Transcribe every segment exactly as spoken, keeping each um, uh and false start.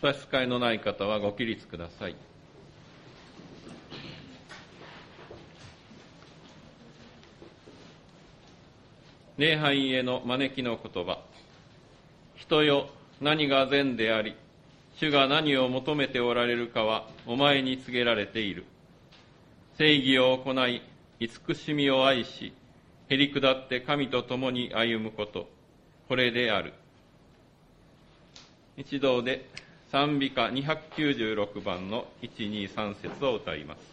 差し支えのない方はご起立ください。礼拝への招きの言葉。人よ、何が善であり、主が何を求めておられるかはお前に告げられている。正義を行い、慈しみを愛し、へり下って神と共に歩むこと、これである。一同で賛美歌にひゃくきゅうじゅうろくばんのいち、に、さん節を歌います。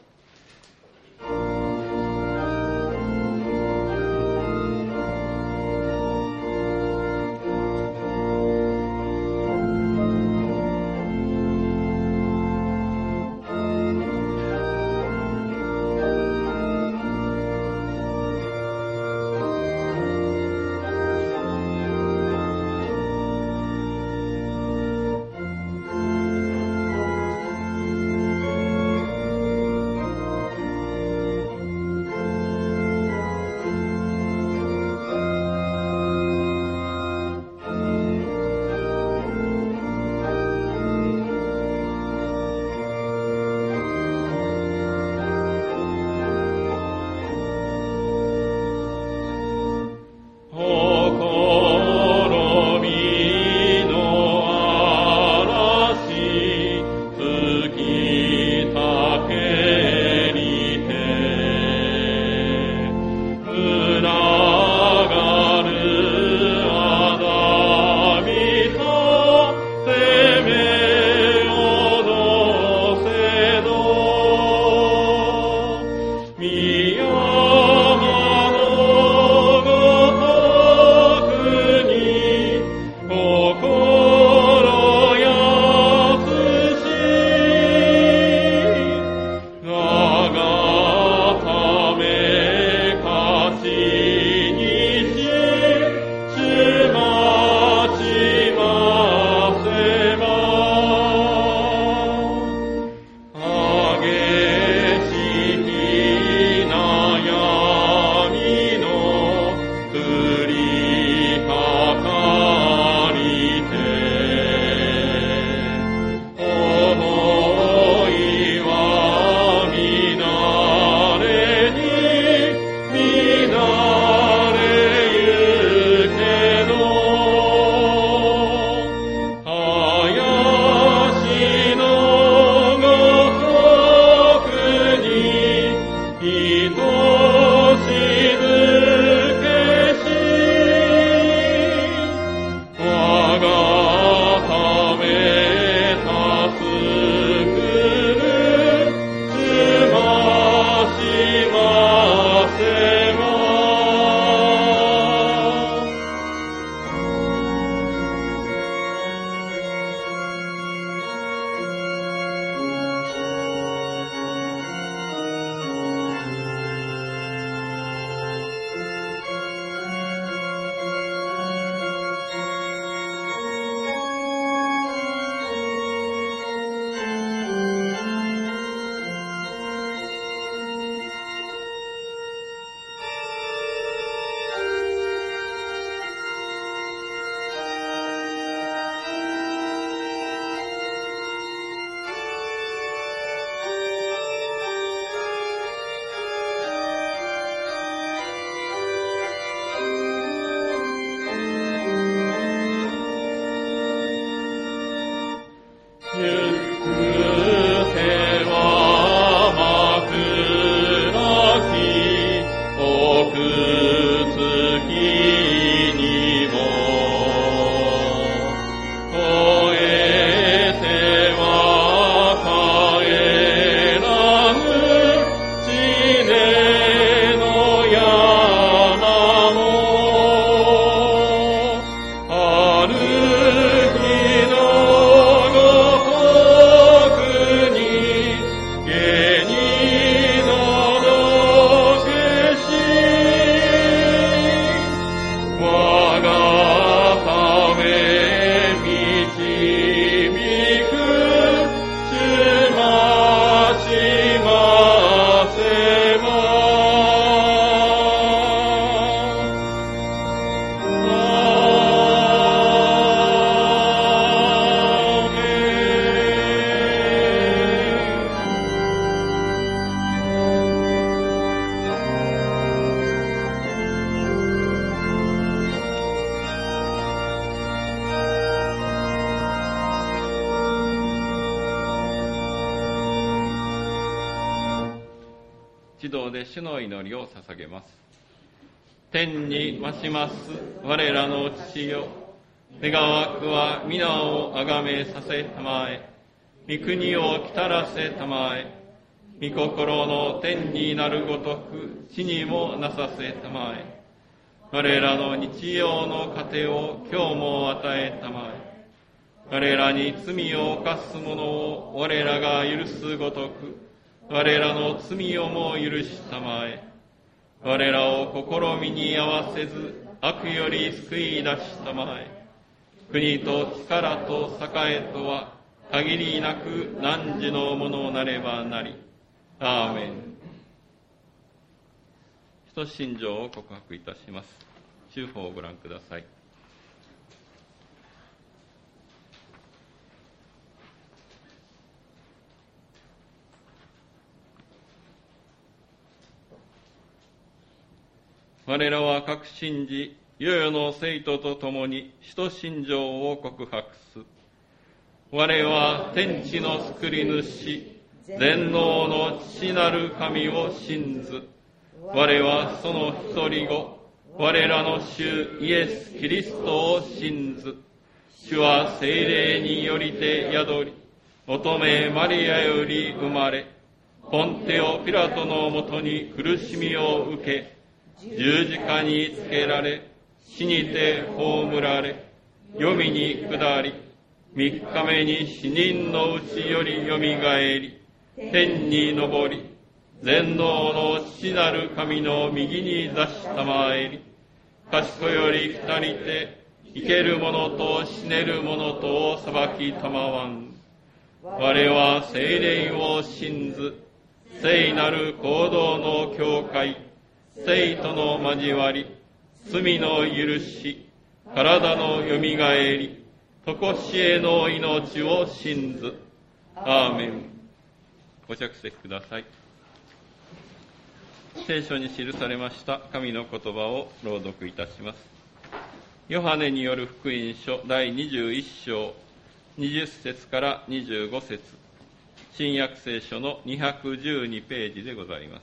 一同で主の祈りを捧げます。天に増します我らの父よ、願わくは皆をあがめさせたまえ、御国を来たらせたまえ、御心の天になるごとく地にもなさせたまえ。我らの日曜の糧を今日も与えたまえ。我らに罪を犯す者を我らが許すごとく、我らの罪をも許したまえ。我らを試みに合わせず、悪より救い出したまえ。国と力と栄とは、限りなく汝のものなればなり。アーメン。使徒信条を告白いたします。修法をご覧ください。我らは確信じ、世々の生徒と共に使徒信条を告白す。我は天地の作り主、全能の父なる神を信ず。我はその一人子、我らの主イエス・キリストを信ず。主は聖霊によりて宿り、乙女マリアより生まれ、ポンテオ・ピラトのもとに苦しみを受け、十字架につけられ、死にて葬られ、黄泉に下り、三日目に死人のうちよりよみがえり、天に昇り、全能の父なる神の右に座したまえり、賢より二人て、生ける者と死ねる者とを裁きたまわん。我は聖霊を信ず、聖なる行動の教会、聖との交わり、罪の許し、体のよみがえり、とこしえの命を信ず。アーメン。ご着席ください。聖書に記されました神の言葉を朗読いたします。ヨハネによる福音書第にじゅういっ章にじゅっ節からにじゅうご節、新約聖書のにひゃくじゅうにページでございます。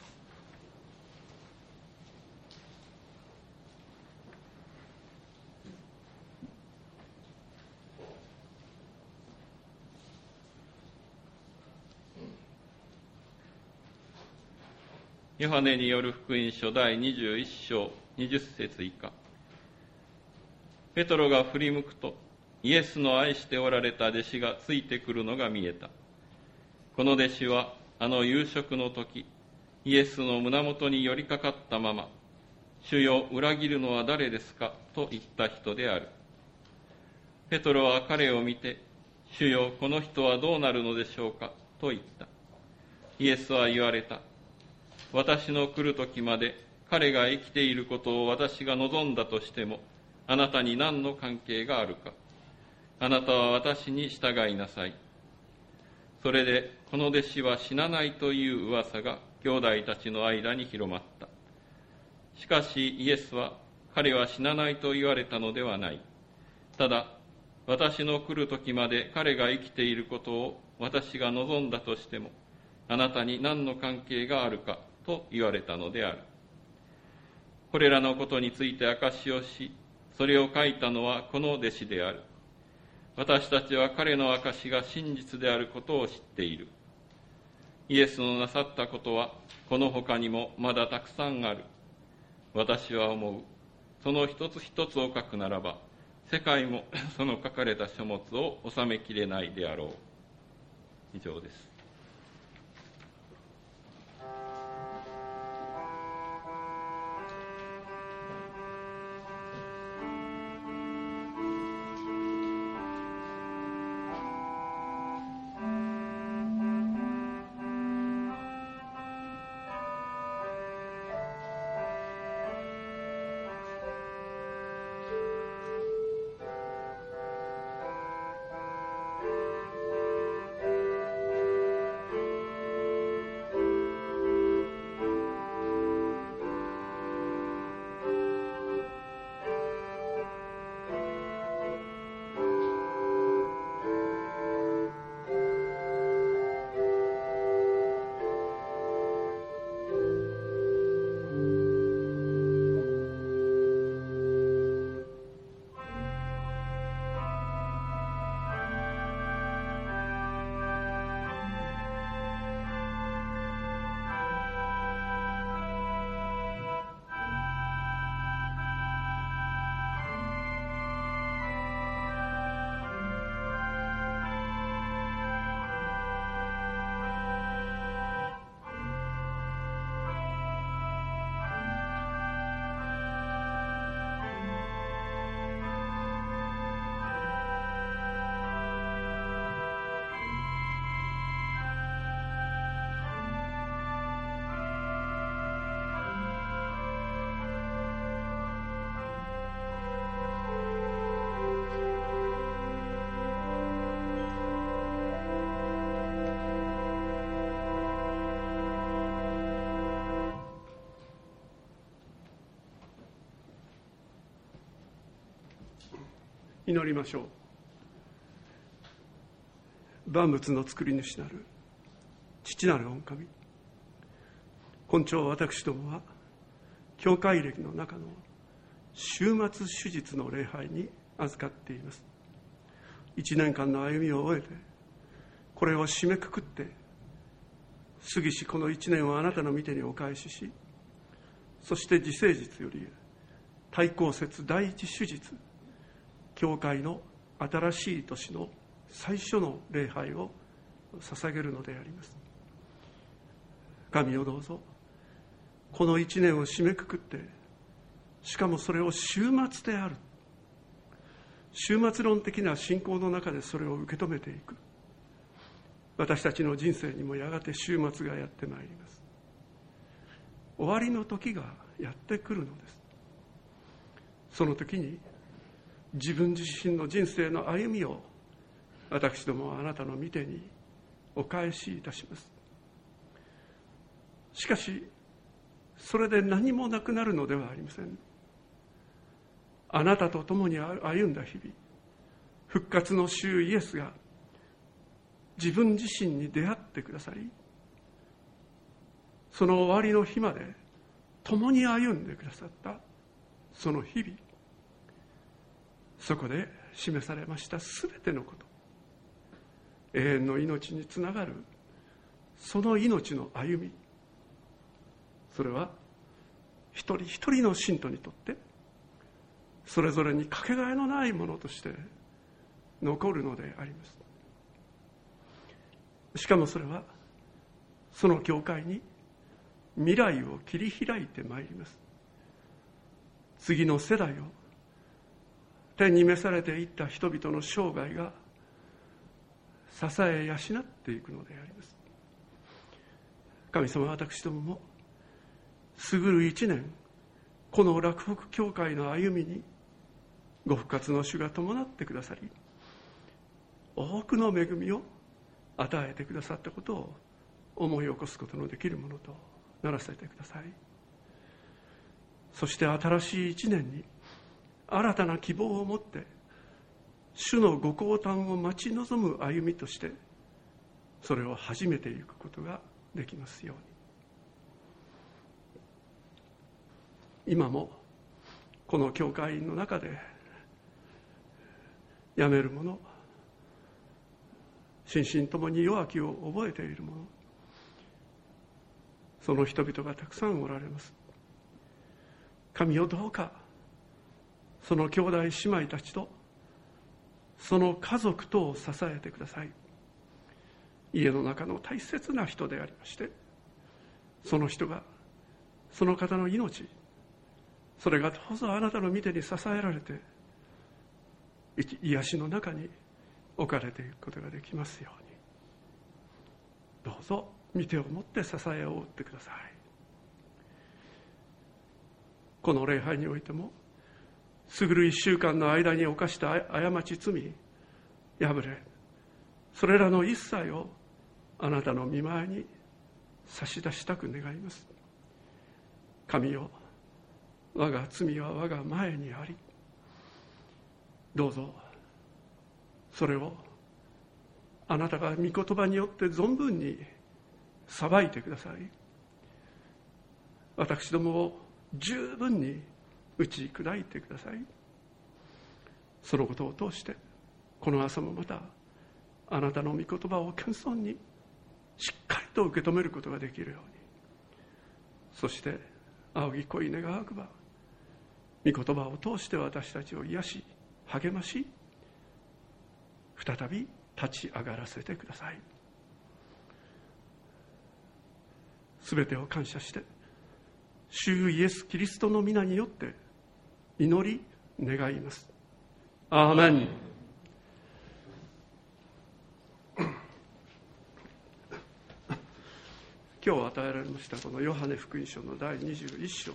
ヨハネによる福音書第にじゅういっ章にじゅっ節以下。ペトロが振り向くと、イエスの愛しておられた弟子がついてくるのが見えた。この弟子はあの夕食の時、イエスの胸元に寄りかかったまま、主よ、裏切るのは誰ですかと言った人である。ペトロは彼を見て、主よ、この人はどうなるのでしょうかと言った。イエスは言われた。私の来る時まで彼が生きていることを私が望んだとしても、あなたに何の関係があるか。あなたは私に従いなさい。それでこの弟子は死なないという噂が兄弟たちの間に広まった。しかしイエスは彼は死なないと言われたのではない。ただ私の来る時まで彼が生きていることを私が望んだとしても、あなたに何の関係があるかと言われたのである。これらのことについて証しをし、それを書いたのはこの弟子である。私たちは彼の証しが真実であることを知っている。イエスのなさったことはこの他にもまだたくさんある。私は思う。その一つ一つを書くならば、世界もその書かれた書物を収めきれないであろう。以上です。 祈りましょう。万物の作り主なる父なる御神、今朝私どもは教会歴の中の終末手術の礼拝に預かっています。一年間の歩みを終えて、これを締めくくって過ぎしこの一年をあなたの御手にお返しし、そして自聖日より対抗節第一手術、教会の新しい年の最初の礼拝を捧げるのであります。神をどうぞ、この一年を締めくくって、しかもそれを終末である、終末論的な信仰の中でそれを受け止めていく。私たちの人生にもやがて終末がやってまいります。終わりの時がやってくるのです。その時に自分自身の人生の歩みを私どもはあなたの御手にお返しいたします。しかしそれで何もなくなるのではありません。あなたと共に歩んだ日々、復活の主イエスが自分自身に出会ってくださり、その終わりの日まで共に歩んでくださったその日々、そこで示されましたすべてのこと、永遠の命につながるその命の歩み、それは一人一人の信徒にとってそれぞれにかけがえのないものとして残るのであります。しかもそれはその教会に未来を切り開いてまいります。次の世代を天に召されていった人々の生涯が支え養っていくのであります。神様、私どもも過ぐる一年、この洛北教会の歩みにご復活の主が伴ってくださり、多くの恵みを与えてくださったことを思い起こすことのできるものとならせてください。そして新しい一年に新たな希望を持って主のご降誕を待ち望む歩みとしてそれを始めていくことができますように。今もこの教会の中でやめる者、心身ともに弱きを覚えている者、その人々がたくさんおられます。神よ、どうかその兄弟姉妹たちとその家族とを支えてください。家の中の大切な人でありまして、その人がその方の命、それがどうぞあなたの御手に支えられて癒しの中に置かれていくことができますように、どうぞ御手を持って支えを負ってください。この礼拝においても過ぐる一週間の間に犯した過ち罪破れ、それらの一切をあなたの御前に差し出したく願います。神よ、我が罪は我が前にあり、どうぞそれをあなたが御言葉によって存分に裁いてください。私どもを十分に打ち砕いてください。そのことを通してこの朝もまたあなたの御言葉を謙遜にしっかりと受け止めることができるように、そして仰ぎ恋願わくば御言葉を通して私たちを癒し励まし、再び立ち上がらせてください。すべてを感謝して主イエス・キリストの皆によって祈り願います。アーメン。今日与えられましたこのヨハネ福音書のだいにじゅういっ章、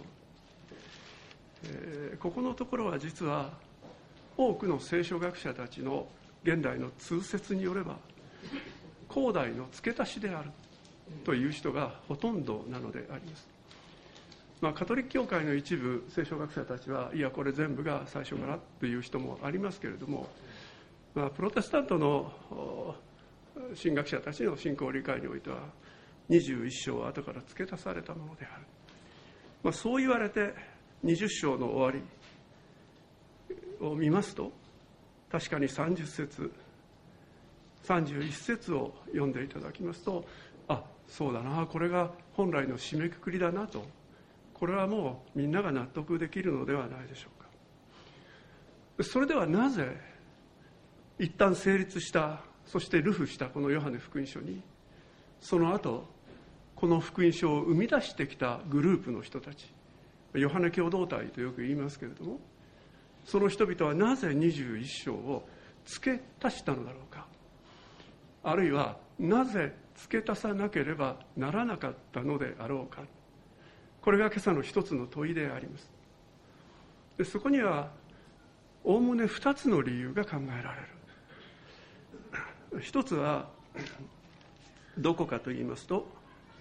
えー、ここのところは実は多くの聖書学者たちの現代の通説によれば後代の付け足しであるという人がほとんどなのであります。 まあ、カトリック教会の一部聖書学者たちはいやこれ全部が最初からという人もありますけれども、まあ、プロテスタントの神学者たちの信仰理解においてはにじゅういっ章は後から付け足されたものである、まあ、そう言われてにじゅっ章の終わりを見ますと確かにさんじゅっ節さんじゅういち節を読んでいただきますと、あ、そうだな、これが本来の締めくくりだなと、これはもうみんなが納得できるのではないでしょうか。それではなぜ一旦成立したそして流布したこのヨハネ福音書にその後この福音書を生み出してきたグループの人たち、ヨハネ共同体とよく言いますけれども、その人々はなぜにじゅういっ章を付け足したのだろうか、あるいはなぜ付け足さなければならなかったのであろうか、これが今朝の一つの問いであります。でそこにはおおむね二つの理由が考えられる。一つはどこかと言いますと、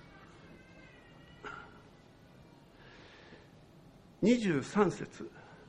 にじゅうさん節、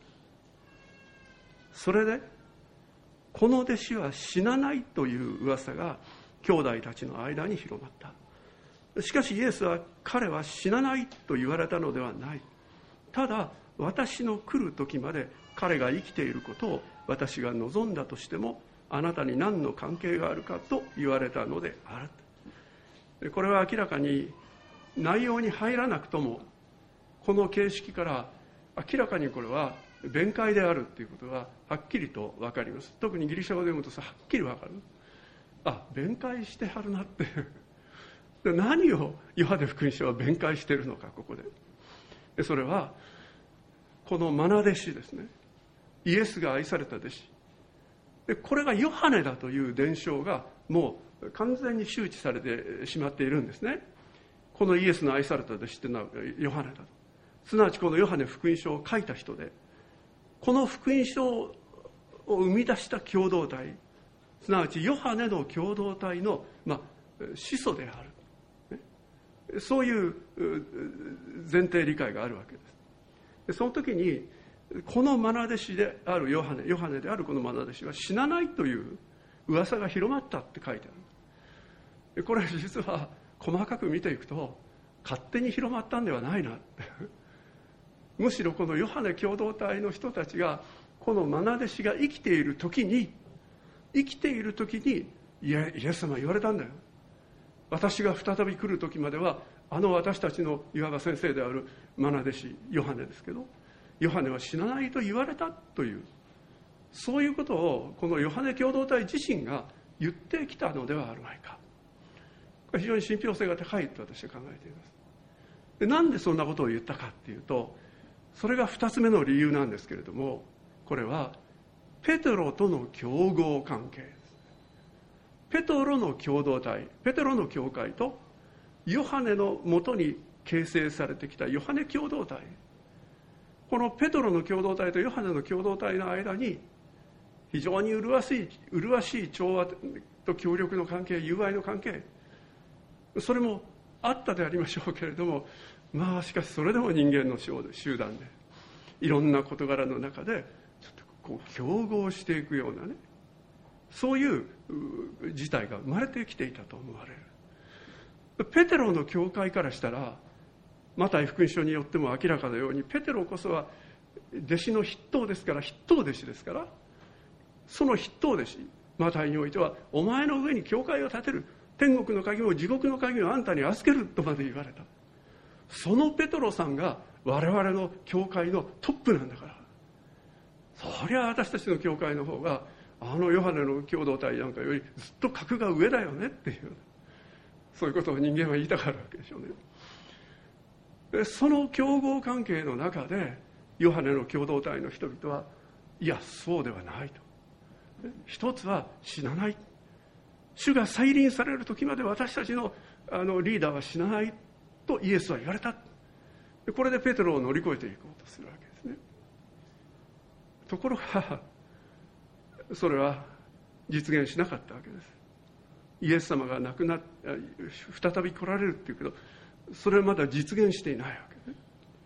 それでこの弟子は死なないという噂が兄弟たちの間に広まった。しかしイエスは彼は死なないと言われたのではない。ただ私の来る時まで彼が生きていることを私が望んだとしてもあなたに何の関係があるかと言われたのである。これは明らかに内容に入らなくともこの形式から明らかにこれは弁解であるということがはっきりと分かります。特にギリシャ語で読むとさはっきり分かる。あ、弁解してはるなってで何をヨハネ福音書は弁解しているのか、ここで。でそれはこの愛弟子ですね、イエスが愛された弟子で、これがヨハネだという伝承がもう完全に周知されてしまっているんですね。このイエスの愛された弟子というのはヨハネだと、すなわちこのヨハネ福音書を書いた人で、この福音書を生み出した共同体、すなわちヨハネの共同体の、まあ、始祖である、ね、そういう前提理解があるわけです。でその時にこの愛弟子であるヨハネヨハネであるこの愛弟子は死なないという噂が広まったって書いてある。でこれ実は細かく見ていくと勝手に広まったんではないなむしろこのヨハネ共同体の人たちがこの愛弟子が生きている時に生きている時にいやイエス様言われたんだよ、私が再び来る時まではあの私たちのいわば先生である愛弟子ヨハネですけど、ヨハネは死なないと言われたという、そういうことをこのヨハネ共同体自身が言ってきたのではあるまいか。これ非常に信憑性が高いと私は考えています。でなんでそんなことを言ったかっていうと、それが二つ目の理由なんですけれども、これはペテロとの競合関係です。ペテロの共同体、ペテロの教会とヨハネのもとに形成されてきたヨハネ共同体、このペテロの共同体とヨハネの共同体の間に非常に麗しい麗しい調和と協力の関係、友愛の関係、それもあったでありましょうけれども、まあしかしそれでも人間の集団でいろんな事柄の中でちょっとこう競合していくようなね、そういう事態が生まれてきていたと思われる。ペテロの教会からしたら、マタイ福音書によっても明らかなように、ペテロこそは弟子の筆頭ですから、筆頭弟子ですから、その筆頭弟子マタイにおいては、お前の上に教会を建てる、天国の鍵も地獄の鍵もあんたに預けるとまで言われた。そのペテロさんが我々の教会のトップなんだから、そりゃ私たちの教会の方があのヨハネの共同体なんかよりずっと格が上だよねっていう、そういうことを人間は言いたがるわけでしょうね。でその競合関係の中でヨハネの共同体の人々はいやそうではないと。一つは死なない、主が再臨される時まで私たちのあのリーダーは死なないとイエスは言われた。これでペテロを乗り越えていこうとするわけですね。ところがそれは実現しなかったわけです。イエス様が亡くなっ再び来られるっていうけど、それはまだ実現していないわけね。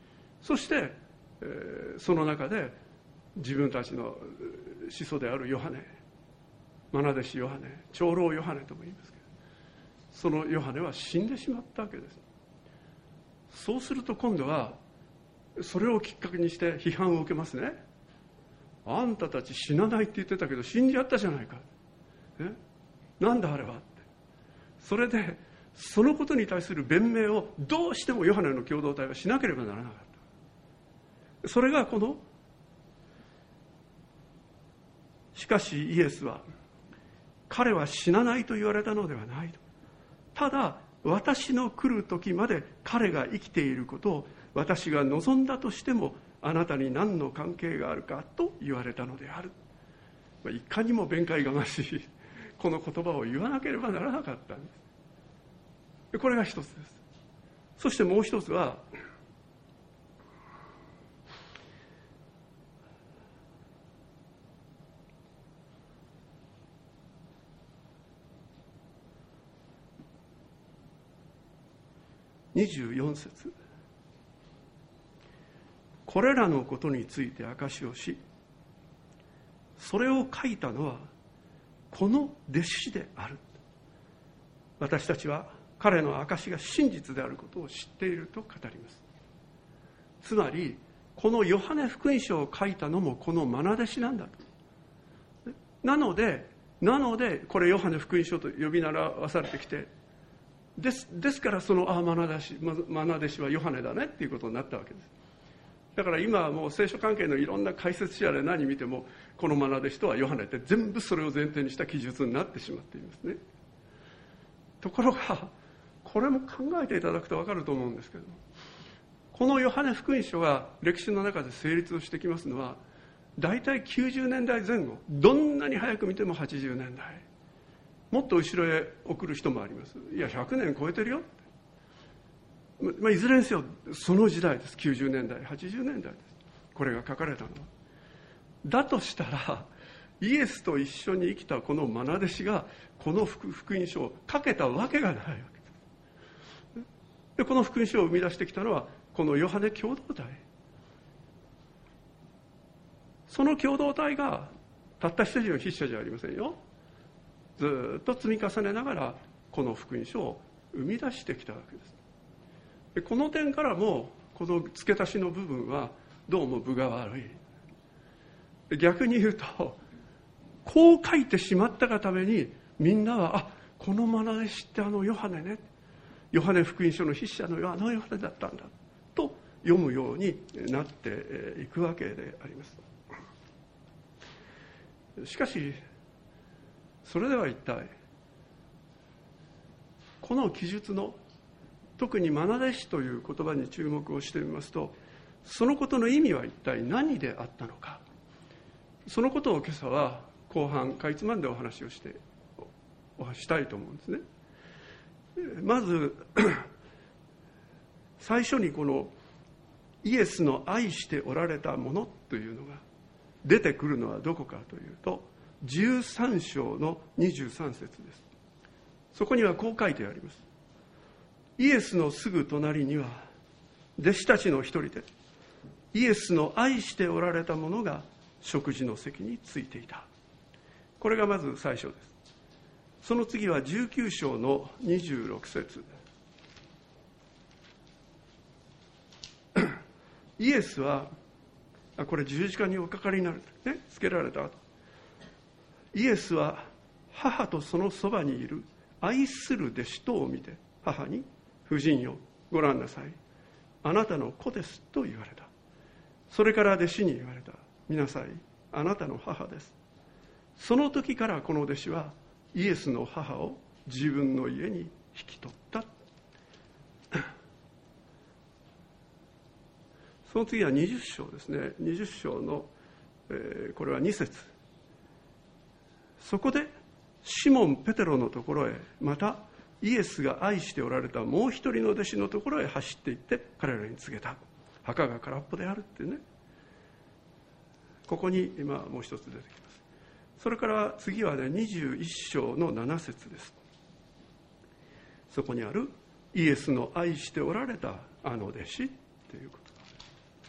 そして、えー、その中で自分たちの始祖であるヨハネ、愛弟子ヨハネ、長老ヨハネとも言いますけど、そのヨハネは死んでしまったわけです。そうすると今度はそれをきっかけにして批判を受けますね。あんたたち死なないって言ってたけど死んじゃったじゃないか、えなんだあれはって。それでそのことに対する弁明をどうしてもヨハネの共同体はしなければならなかった。それがこのしかしイエスは彼は死なないと言われたのではないと。ただ私の来る時まで彼が生きていることを私が望んだとしてもあなたに何の関係があるかと言われたのである。いかにも弁解がましいこの言葉を言わなければならなかったんです。これが一つです。そしてもう一つはにじゅうよん節、これらのことについて証しをし、それを書いたのはこの弟子である。私たちは彼の証しが真実であることを知っていると語ります。つまりこのヨハネ福音書を書いたのもこの愛弟子なんだと。なのでなのでこれヨハネ福音書と呼び習わされてきて、です、ですからそのああ愛弟子、愛弟子はヨハネだねっていうことになったわけです。だから今はもう聖書関係のいろんな解説者で何見てもこの愛弟子とはヨハネって全部それを前提にした記述になってしまっていますね。ところがこれも考えていただくと分かると思うんですけど、このヨハネ福音書が歴史の中で成立をしてきますのはだいたいきゅうじゅうねんだいぜん後、どんなに早く見てもはちじゅうねんだい、もっと後ろへ送る人もあります。いやひゃくねん超えてるよ、まあ、いずれにせよその時代です。きゅうじゅうねんだいはちじゅうねんだいです、これが書かれたのは。だとしたらイエスと一緒に生きたこの愛弟子がこの福音書を書けたわけがないわけです。でこの福音書を生み出してきたのはこのヨハネ共同体。その共同体がたった一人の筆者じゃありませんよ。ずっと積み重ねながらこの福音書を生み出してきたわけです。でこの点からもこの付け足しの部分はどうも分が悪い。逆に言うとこう書いてしまったがためにみんなはあこの愛弟子ってあのヨハネね、ヨハネ福音書の筆者のあのヨハネだったんだと読むようになっていくわけであります。しかしそれでは一体この記述の特に愛弟子という言葉に注目をしてみますと、そのことの意味は一体何であったのか、そのことを今朝は後半かいつまんでお話をしておしたいと思うんですね。まず最初にこのイエスの愛しておられたものというのが出てくるのはどこかというとじゅうさん章のにじゅうさん節です。そこにはこう書いてあります。イエスのすぐ隣には弟子たちの一人でイエスの愛しておられたものが食事の席についていた。これがまず最初です。その次はじゅうきゅう章のにじゅうろく節。イエスはこれ十字架におかかりになる、ね、つけられた後、イエスは母とそのそばにいる愛する弟子とを見て母に、夫人よご覧なさい、あなたの子ですと言われた。それから弟子に言われた。見なさい、あなたの母です。その時からこの弟子はイエスの母を自分の家に引き取った。その次はにじゅう章ですね。にじゅう章の、えー、これはに節。そこでシモン・ペテロのところへ、またイエスが愛しておられたもう一人の弟子のところへ走っていって彼らに告げた。墓が空っぽであるってね。ここに今もう一つ出てきます。それから次はね、にじゅういち章のなな節です。そこにあるイエスの愛しておられたあの弟子ということ。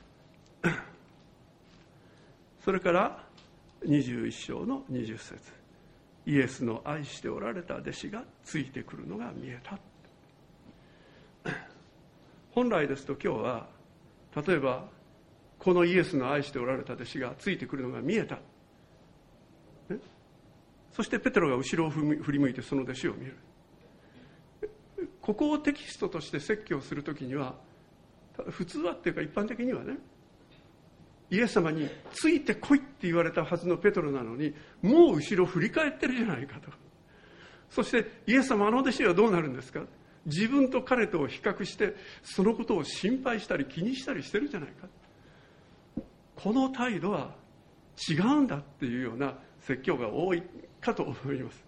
それからにじゅういっ章のにじゅっ節、イエスの愛しておられた弟子がついてくるのが見えた。本来ですと今日は例えばこのイエスの愛しておられた弟子がついてくるのが見えた、ね、そしてペテロが後ろを振り向いてその弟子を見る。ここをテキストとして説教するときには、普通はっていうか一般的にはね、イエス様について来いって言われたはずのペテロなのに、もう後ろ振り返ってるじゃないかと。そしてイエス様、あの弟子はどうなるんですか。自分と彼とを比較してそのことを心配したり気にしたりしてるじゃないか。この態度は違うんだっていうような説教が多いかと思います。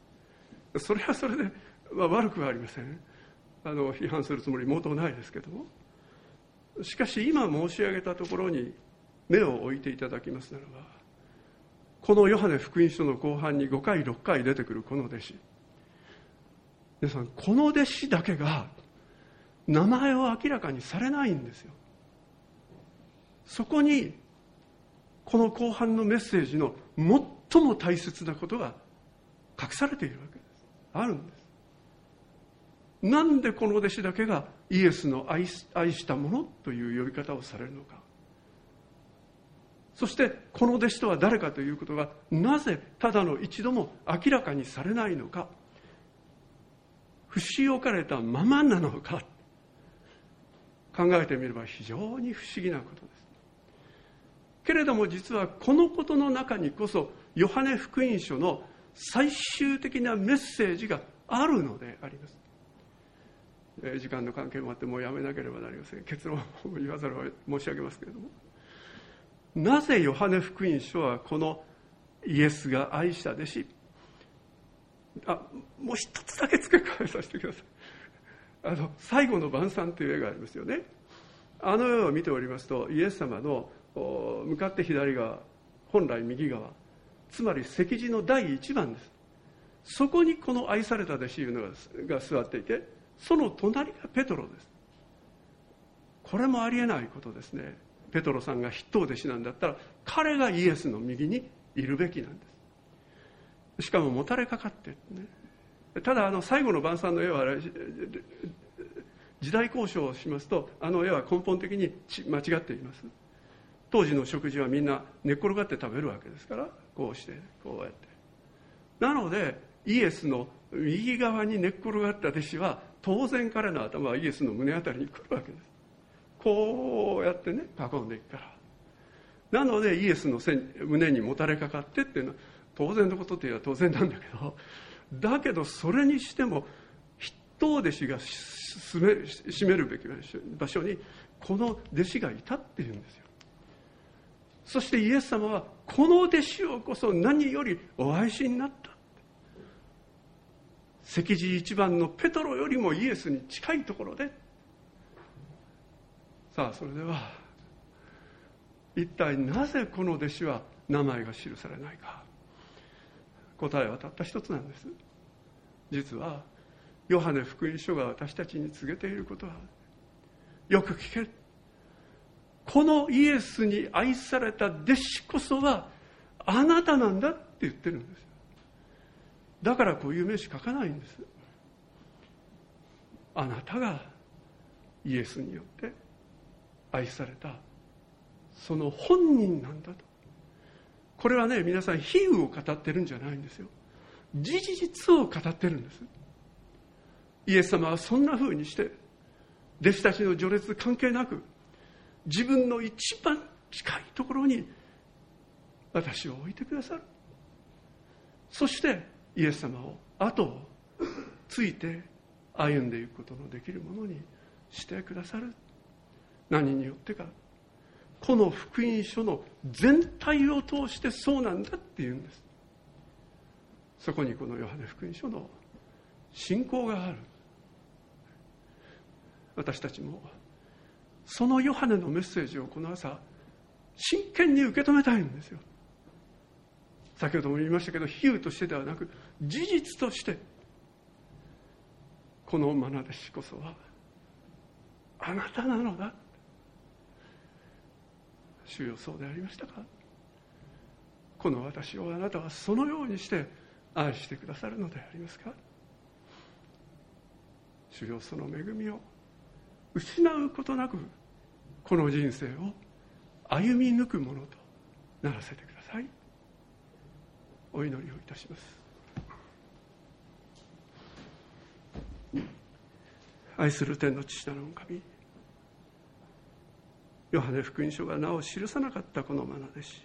それはそれで、まあ、悪くはありません。あの批判するつもり毛頭ないですけども、しかし今申し上げたところに目を置いていただきますならば、このヨハネ福音書の後半にごかいろっかい出てくるこの弟子、皆さん、この弟子だけが名前を明らかにされないんですよ。そこにこの後半のメッセージの最も大切なことが隠されているわけです。あるんです。なんでこの弟子だけがイエスの 愛, 愛したものという呼び方をされるのか。そしてこの弟子とは誰かということがなぜただの一度も明らかにされないのか、伏し置かれたままなのか、考えてみれば非常に不思議なことです。けれども実はこのことの中にこそヨハネ福音書の最終的なメッセージがあるのであります。時間の関係もあってもうやめなければなりません。結論を言わざるを申し上げますけれども、なぜヨハネ福音書はこのイエスが愛した弟子、あ、もう一つだけ付け加えさせてください。あの最後の晩餐という絵がありますよね。あの絵を見ておりますと、イエス様の向かって左側、本来右側、つまり席次の第一番です。そこにこの愛された弟子というの が, が座っていて、その隣がペトロです。これもありえないことですね。ペトロさんが筆頭弟子なんだったら彼がイエスの右にいるべきなんです。しかももたれかかって、ね、ただあの最後の晩餐の絵は時代交渉をしますと、あの絵は根本的に間違っています。当時の食事はみんな寝っ転がって食べるわけですから、こうしてこうやって、なのでイエスの右側に寝っ転がった弟子は当然彼の頭はイエスの胸あたりに来るわけです。こうやってね囲んでいくから。なのでイエスの胸にもたれかかってっていうのは当然のことといえば当然なんだけど、だけどそれにしても筆頭弟子が占めるべき場所にこの弟子がいたっていうんですよ。そしてイエス様はこの弟子をこそ何よりお愛しになった。席次一番のペトロよりもイエスに近いところで、さあそれでは一体なぜこの弟子は名前が記されないか。答えはたった一つなんです。実はヨハネ福音書が私たちに告げていることは、よく聞け、このイエスに愛された弟子こそはあなたなんだって言ってるんです。だからこういう名詞書かないんです。あなたがイエスによって愛されたその本人なんだと。これはね、皆さん比喩を語ってるんじゃないんですよ。事実を語ってるんです。イエス様はそんな風にして弟子たちの序列関係なく自分の一番近いところに私を置いてくださる。そしてイエス様を後をついて歩んでいくことのできるものにしてくださる。何によってか、この福音書の全体を通してそうなんだっていうんです。そこにこのヨハネ福音書の信仰がある。私たちもそのヨハネのメッセージをこの朝真剣に受け止めたいんですよ。先ほども言いましたけど、比喩としてではなく事実として、この愛弟子こそはあなたなのだ。主よ、そうでありましたか。 この私をあなたはそのようにして愛してくださるのでありますか。主よ、その恵みを失うことなくこの人生を歩み抜くものとならせてください。お祈りをいたします。愛する天の父なる御神、ヨハネ福音書が名を記さなかったこのマナ弟子、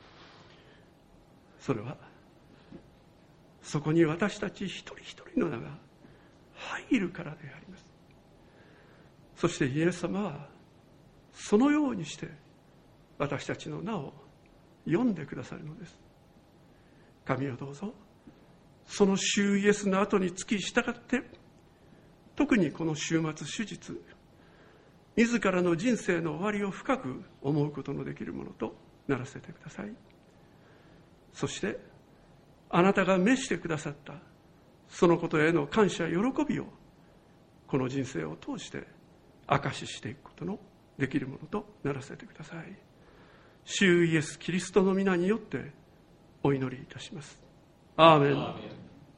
それはそこに私たち一人一人の名が入るからであります。そしてイエス様はそのようにして私たちの名を読んでくださるのです。神をどうぞその主イエスの後につき従って、特にこの週末手術、自らの人生の終わりを深く思うことのできるものとならせてください。そしてあなたが召してくださったそのことへの感謝喜びをこの人生を通して証ししていくことのできるものとならせてください。主イエスキリストの皆によってお祈りいたします。アーメン。アーメン。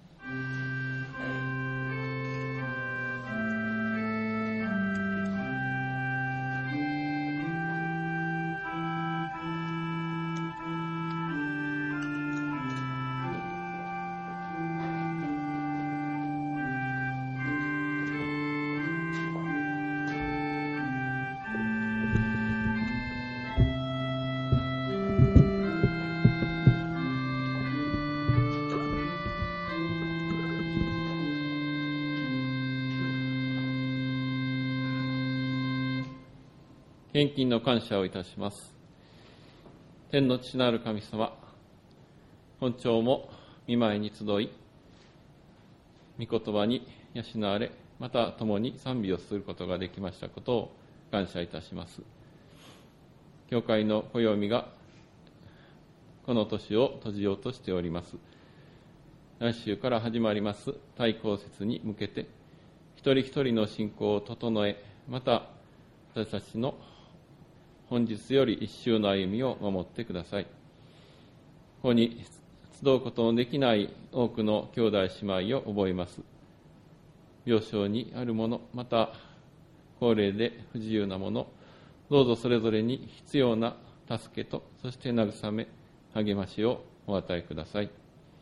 献金の感謝をいたします。天の父なる神様、本朝も御前に集い、御言葉に養われ、また共に賛美をすることができましたことを感謝いたします。教会の暦がこの年を閉じようとしております。来週から始まります対抗節に向けて、一人一人の信仰を整え、また私たちの本日より一週の歩みを守ってください。ここに集うことのできない多くの兄弟姉妹を覚えます。病床にある者、また高齢で不自由な者、どうぞそれぞれに必要な助けと、そして慰め、励ましをお与えください。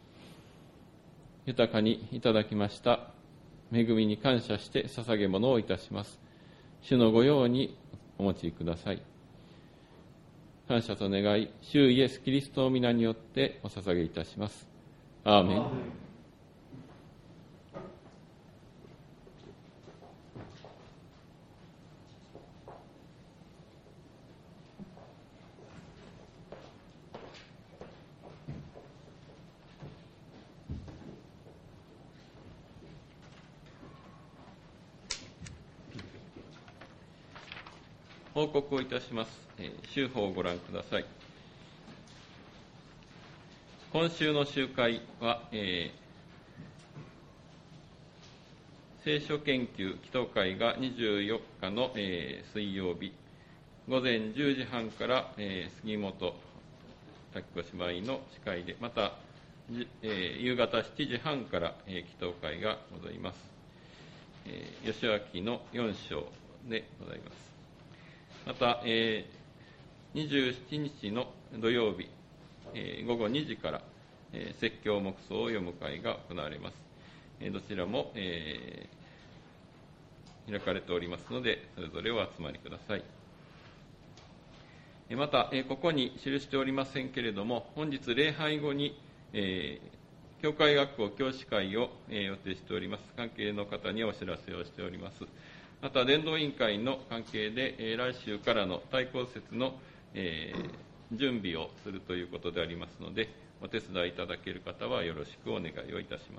豊かにいただきました恵みに感謝して捧げ物をいたします。主の御用にお持ちください。感謝と願い、主イエスキリストの皆によってお捧げいたします。アーメン。アーメン。報告をいたします。えー、週報をご覧ください。今週の集会は、えー、聖書研究祈祷会がにじゅうよっかの、えー、水曜日、午前じゅうじはんから、えー、杉本滝子姉妹の司会で、また、えー、夕方しちじはんから、えー、祈祷会がございます。えー、吉明のよん章でございます。また、えー、にじゅうしちにちの土曜日、えー、午後にじから、えー、説教黙想を読む会が行われます。えー、どちらも、えー、開かれておりますので、それぞれお集まりください。えー、また、えー、ここに記しておりませんけれども、本日礼拝後に、えー、教会学校教師会を、えー、予定しております。関係の方にお知らせをしております。また、伝道委員会の関係で、えー、来週からの対抗節の、えー、準備をするということでありますので、お手伝いいただける方はよろしくお願いをいたします。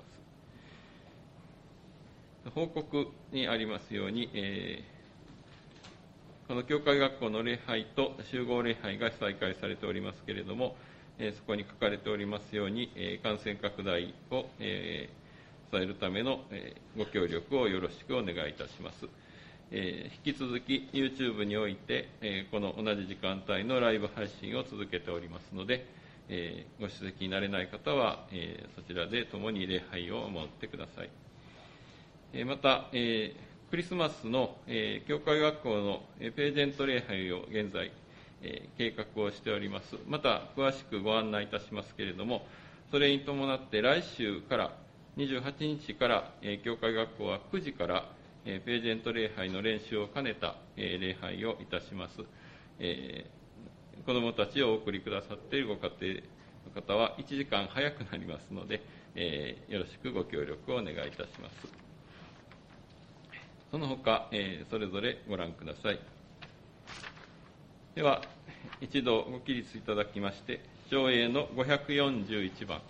報告にありますように、えー、この教会学校の礼拝と集合礼拝が再開されておりますけれども、えー、そこに書かれておりますように、えー、感染拡大を、えー、抑えるための、えー、ご協力をよろしくお願いいたします。えー、引き続き YouTube において、えー、この同じ時間帯のライブ配信を続けておりますので、 えー、ご出席になれない方は、えー、そちらで共に礼拝を守ってください。えー、また、えー、クリスマスの、えー、教会学校の、えー、ページェント礼拝を現在、えー、計画をしております。また詳しくご案内いたしますけれども、それに伴って来週からにじゅうはちにちから、えー、教会学校はくじから、えー、ページェント礼拝の練習を兼ねた、えー、礼拝をいたします。えー、子どもたちをお送りくださっているご家庭の方はいちじかん早くなりますので、えー、よろしくご協力をお願いいたします。その他、えー、それぞれご覧ください。では、一度ご起立いただきまして、上映のごひゃくよんじゅういちばん。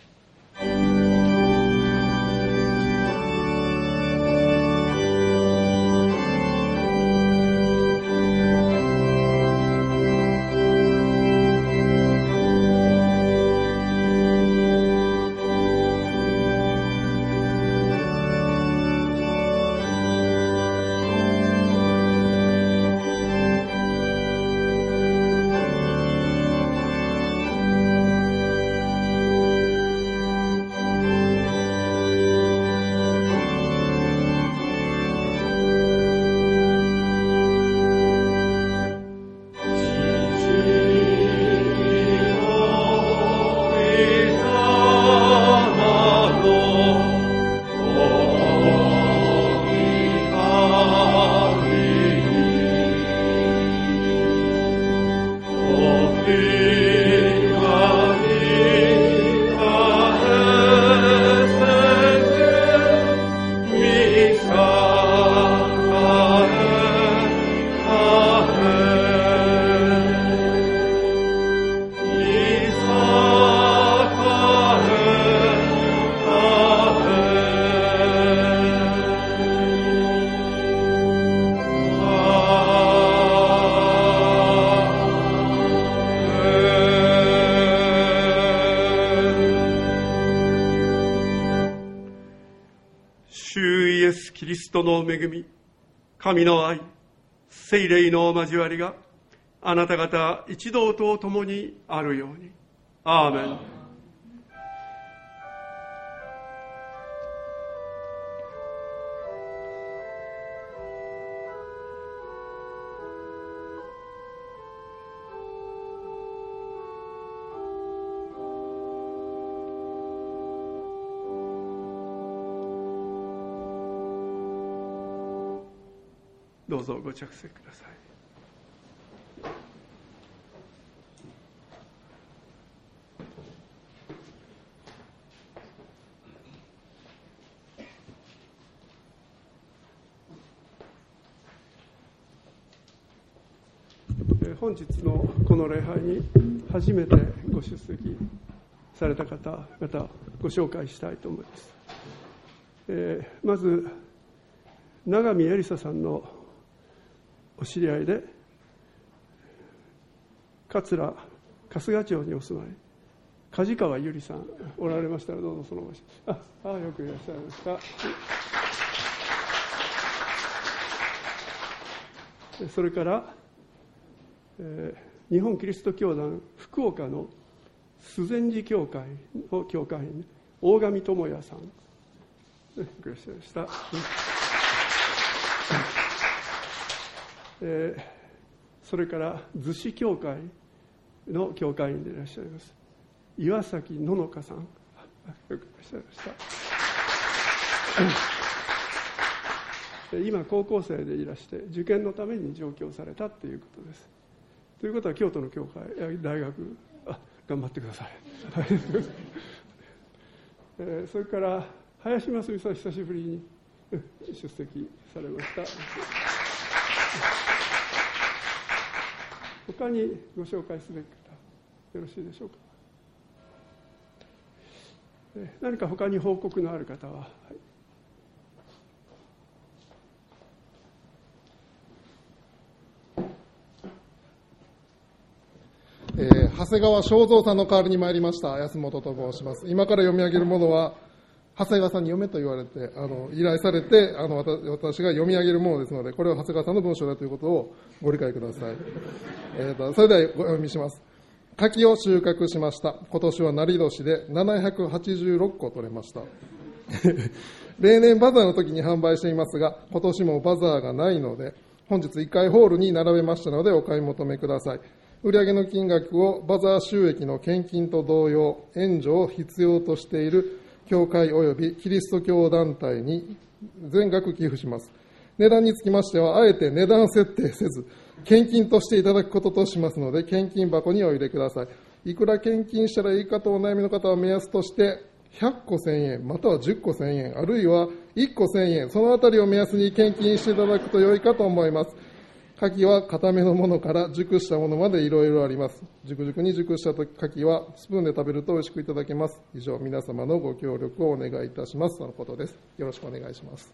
キリストの恵み、神の愛、聖霊の交わりがあなた方一同と共にあるように。アーメン。どうぞご着席ください。本日のこの礼拝に初めてご出席された方々ご紹介したいと思います。えー、まず永見えりささんのお知り合いで桂春日町にお住まい梶川ゆりさんおられましたらどうぞその場所。ああよくいらっしゃいました。それから、えー、日本キリスト教団福岡の修善寺教会の教会員大上智也さんよくいらっしゃいました。えー、それから逗子教会の教会員でいらっしゃいます岩崎ののかさんよくいらっしゃいました今高校生でいらして受験のために上京されたということです。ということは京都の教会大学あ頑張ってください、えー、それから林真澄さん久しぶりに出席されました。他にご紹介すべき方よろしいでしょうか。何か他に報告のある方は、はい、 えー、長谷川正蔵さんの代わりに参りました安本と申します。今から読み上げるものは長谷川さんに読めと言われてあの依頼されてあの私が読み上げるものですので、これは長谷川さんの文章だということをご理解ください。えーと、それではお読みします。 柿を収穫しました。今年は成年でななひゃくはちじゅうろっこ取れました。例年バザーの時に販売していますが、今年もバザーがないので、本日いっかいホールに並べましたのでお買い求めください。売上の金額をバザー収益の献金と同様、援助を必要としている教会及びキリスト教団体に全額寄付します。値段につきましては、あえて値段設定せず、献金としていただくこととしますので、献金箱にお入れください。いくら献金したらいいかとお悩みの方は目安として、ひゃっこせんえん、またはじゅっこせんえん、あるいはいっこせんえん、そのあたりを目安に献金していただくと良いかと思います。柿は固めのものから熟したものまでいろいろあります。熟々に熟した柿はスプーンで食べると美味しくいただけます。以上、皆様のご協力をお願いいたします。とのことです。よろしくお願いします。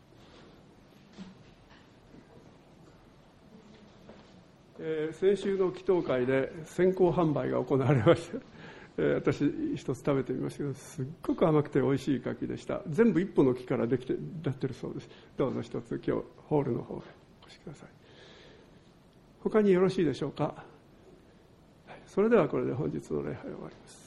えー、先週の祈祷会で先行販売が行われまして、えー、私一つ食べてみましたけど、すっごく甘くて美味しい柿でした。全部一本の木からできてなってるそうです。どうぞ一つ今日ホールの方へお越しください。他によろしいでしょうか。はい、それではこれで本日の礼拝を終わります。